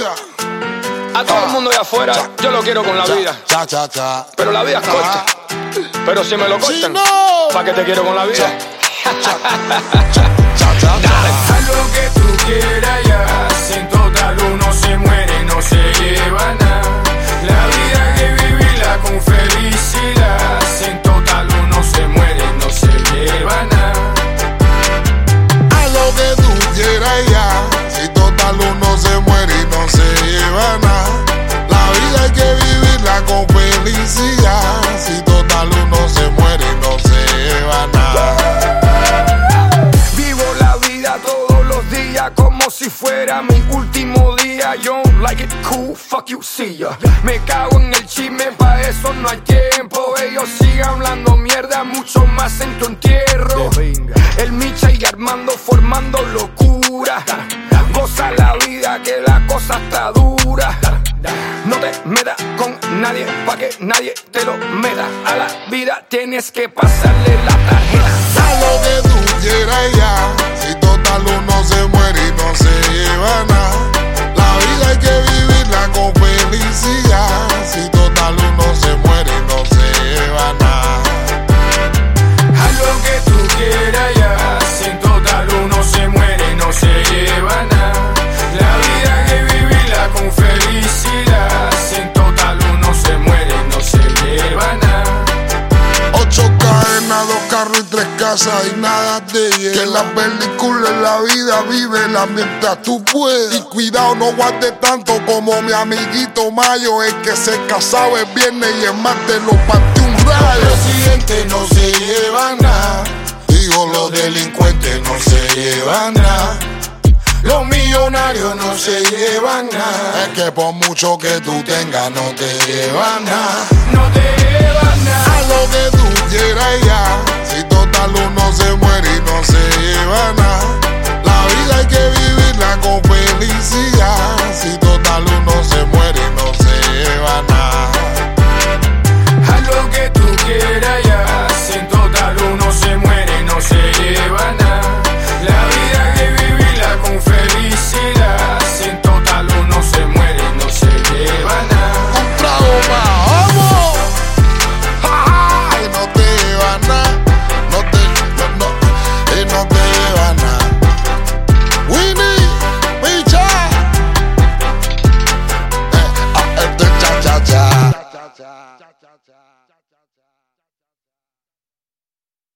A todo el mundo de afuera, yo lo quiero con la vida. Pero la vida es corta. Pero si me lo cortan, ¿pa' qué te quiero con la vida? Dale. Haz lo que tú quieras ya. Si en total uno se muere, no se lleva nada. La vida hay que vivirla con felicidad. Si en total uno se muere, no se lleva nada. Haz lo que tú quieras ya. Si total uno se muere y no se lleva nada. La vida hay que vivirla con felicidad. Si total uno se muere y no se lleva nada. Vivo la vida todos los días como si fuera mi último día. Yo like it cool, fuck you, see ya. Me cago en el chisme, pa' eso no hay tiempo. Ellos sigan hablando mierda, mucho más en tu entierro. El Micha y Armando formando locura. Goza la vida que la cosa está dura. No te metas con nadie pa' que nadie te lo meta. A la vida tienes que pasarle la tarjeta. Haz lo que tú quieras ya. Si total uno se muere y no se lleva nada. La vida hay que vivirla con felicidad. Si total uno se muere y no se lleva nada. Haz lo que tú quieras ya. Si en total uno se muere y no se lleva nada. La vida hay que vivirla con felicidad. Si en total uno se muere y no se lleva nada. 8 cadenas, 2 carros y 3 casas y nada te lleva. Que en las películas en la vida vívela mientras tú puedas. Y cuidado, no guardes tanto como mi amiguito Mayo. El que se casaba el viernes y el martes lo partió un rayo. Los presidentes no se llevan nada. Digo, los delincuentes no se llevan nada. Los millonarios no se llevan nada. Es que por mucho que tú tengas no te llevan nada. No te llevan nada. Haz lo que tú quieras ya.